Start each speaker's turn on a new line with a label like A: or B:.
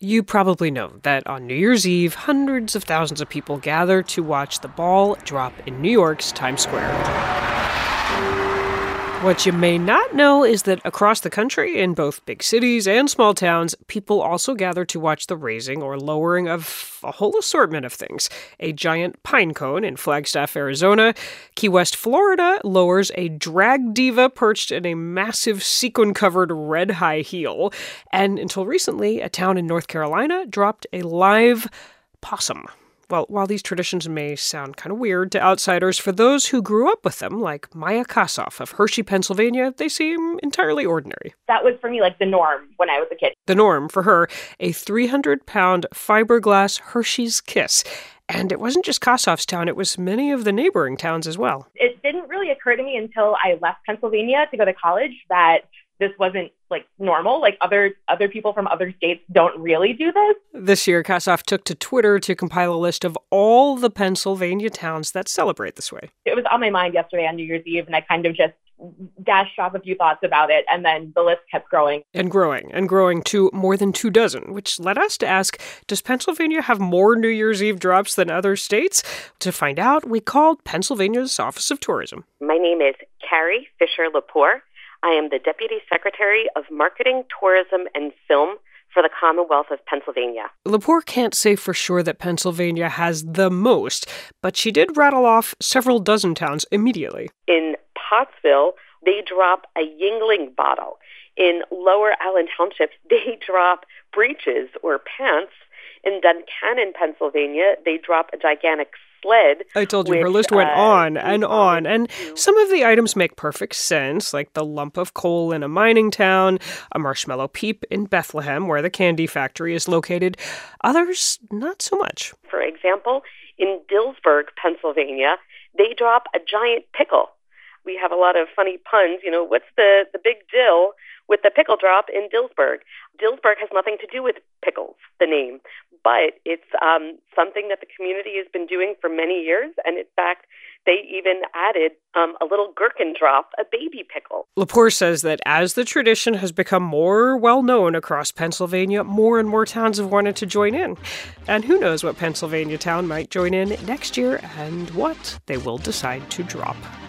A: You probably know that on New Year's Eve, hundreds of thousands of people gather to watch the ball drop in New York's Times Square. What you may not know is that across the country, in both big cities and small towns, people also gather to watch the raising or lowering of a whole assortment of things. A giant pine cone in Flagstaff, Arizona. Key West, Florida lowers a drag diva perched in a massive sequin-covered red high heel. And until recently, a town in North Carolina dropped a live possum. Well, while these traditions may sound kind of weird to outsiders, for those who grew up with them, like Maya Kasoff of Hershey, Pennsylvania, they seem entirely ordinary.
B: That was, for me, like the norm when I was a kid.
A: The norm, for her, a 300-pound fiberglass Hershey's Kiss. And it wasn't just Kasoff's town, it was many of the neighboring towns as well.
B: It didn't really occur to me until I left Pennsylvania to go to college that this wasn't like normal. Like other people from other states don't really do this.
A: This year, Kasoff took to Twitter to compile a list of all the Pennsylvania towns that celebrate this way.
B: It was on my mind yesterday on New Year's Eve, and I kind of just dashed off a few thoughts about it, and then the list kept growing.
A: And growing to more than 24, which led us to ask, does Pennsylvania have more New Year's Eve drops than other states? To find out, we called Pennsylvania's Office of Tourism.
C: My name is Carrie Fisher-Lepore. I am the Deputy Secretary of Marketing, Tourism, and Film for the Commonwealth of Pennsylvania.
A: Lepore can't say for sure that Pennsylvania has the most, but she did rattle off several dozen towns immediately.
C: In Pottsville, they drop a Yingling bottle. In Lower Allen Township, they drop breeches or pants. In Duncannon, Pennsylvania, they drop a gigantic sled.
A: I told you, her list went on and on. And some of the items make perfect sense, like the lump of coal in a mining town, a marshmallow peep in Bethlehem, where the candy factory is located. Others, not so much.
C: For example, in Dillsburg, Pennsylvania, they drop a giant pickle. We have a lot of funny puns. You know, what's the big deal with the pickle drop in Dillsburg? Dillsburg has nothing to do with pickles, the name, but it's something that the community has been doing for many years. And in fact, they even added a little gherkin drop, a baby pickle.
A: Lepore says that as the tradition has become more well-known across Pennsylvania, more and more towns have wanted to join in. And who knows what Pennsylvania town might join in next year and what they will decide to drop.